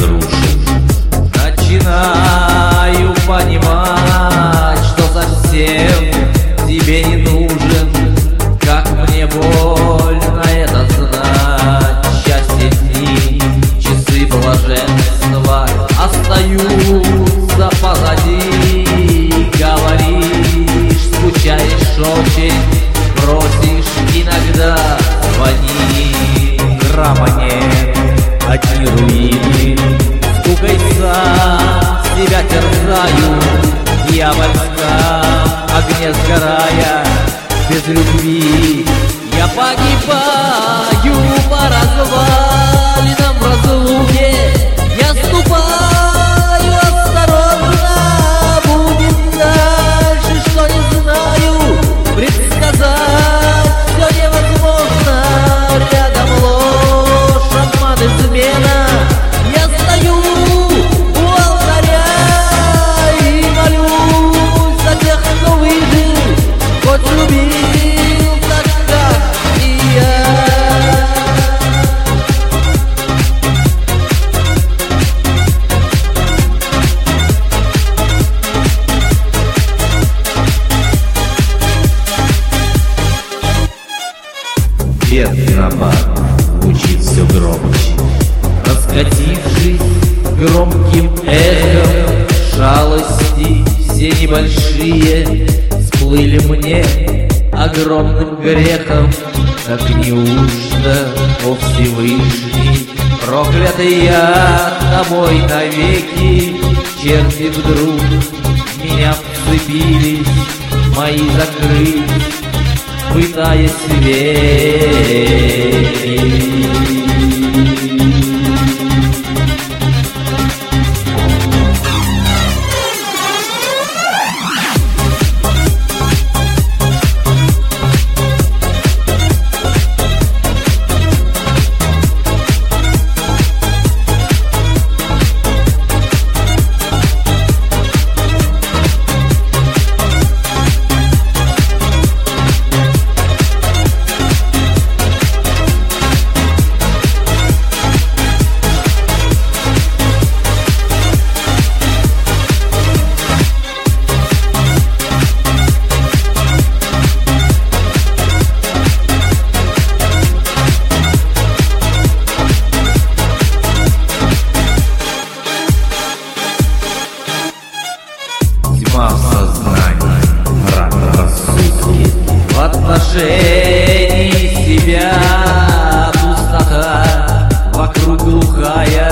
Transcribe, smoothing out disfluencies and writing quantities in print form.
разрушен. Начинаю понимать, что совсем тебе не нужен. Как мне больно это знать. Счастье дни, часы блаженства остаются позади. Говоришь, скучаешь очень, просишь иногда звони. Грамма нет, одни руины, скукой сам себя терзаю. Я в войсках, огне сгорая, без любви я погибаю по развалинам в разлуке. Я ступаю осторожно, будет дальше, что не знаю. Предсказать все невозможно, рядом ложь, обман, измена. Я стою у алтаря и молюсь за тех, кто выжил, хоть любил так, как и я. Бедный раба звучит все громче, раскатившись громким эхом. Шалости все небольшие всплыли мне огромным грехом. Так неужто, о Всевышний, проклятый я тобой навеки? Черти вдруг в меня вцепились, мои закрыть, пытаясь верить. Тьма в сознании, мрак в рассудке, в отношении себя пустота, вокруг глухая